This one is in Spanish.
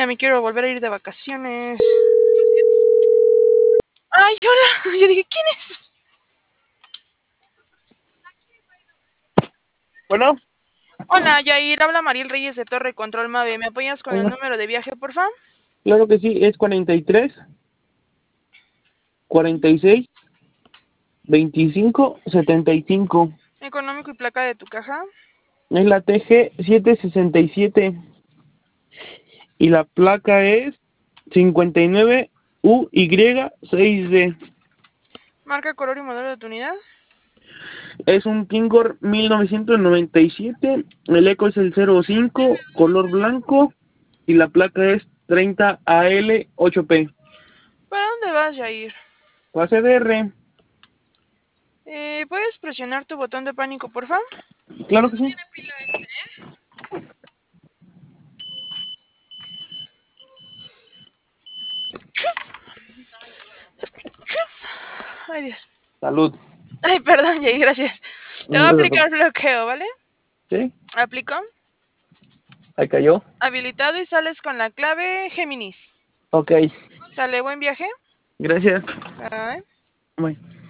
me quiero volver a ir de vacaciones. Ay, hola. Yo dije, ¿quién es? Bueno, Hola, Yair. Habla Mariel Reyes de Torre Control Mave. ¿Me apoyas con el hola. número de viaje, por favor? Claro que sí, es 43, 46, 25, 75. Económico y placa de tu caja. Es la TG 767 y la placa es 59 UY6D. Marca, color y modelo de tu unidad. Es un Kingor 1997, el eco es el 05, color blanco y la placa es 30AL8P. ¿Para dónde vas, Yair? Pase DR, ¿Puedes presionar tu botón de pánico, por favor? claro que sí. Ay, Dios. Salud. Ay, perdón, Yair, gracias. Te voy a No se aplicar preocupe. bloqueo, ¿vale? ¿Sí? Aplico. Ahí cayó. Habilitado y sales con la clave Géminis. Ok, Sale, buen viaje. gracias. Bye. Bye.